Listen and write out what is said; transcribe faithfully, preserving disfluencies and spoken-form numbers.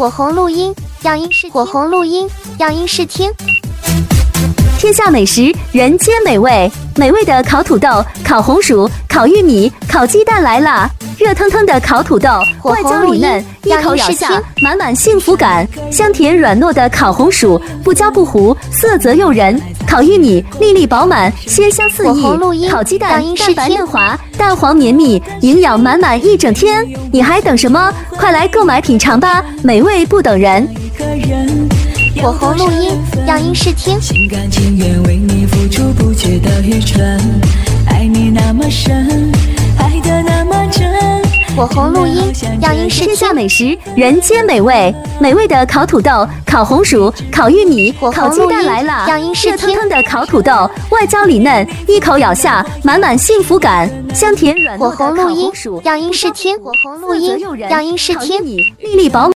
火红录音，样音试火红录音，样音试听。 天下美食，人间美味，美味的烤土豆、烤红薯、烤玉米、烤鸡蛋来啦！热腾腾的烤土豆，外焦里嫩，一口咬下，满满幸福感。香甜软糯的烤红薯，不焦不糊，色泽诱人。烤玉米，粒粒饱满，鲜香四溢。烤鸡蛋，蛋白嫩滑，蛋黄绵密，营养满满一整天。你还等什么？快来购买品尝吧，美味不等人。 火红录音，样音试听。 心甘情愿为你付出不竭的愚蠢，爱你那么深，爱得那么真。 火红录音，样音试听。 天下美食，人间美味，美味的烤土豆、烤红薯、烤玉米、烤鸡蛋来啦！ 样音试听。 热腾腾的烤土豆，外焦里嫩，一口咬下，满满幸福感。香甜软糯的烤红薯， 样音试听。火红录音，样音试听。 粒粒饱满。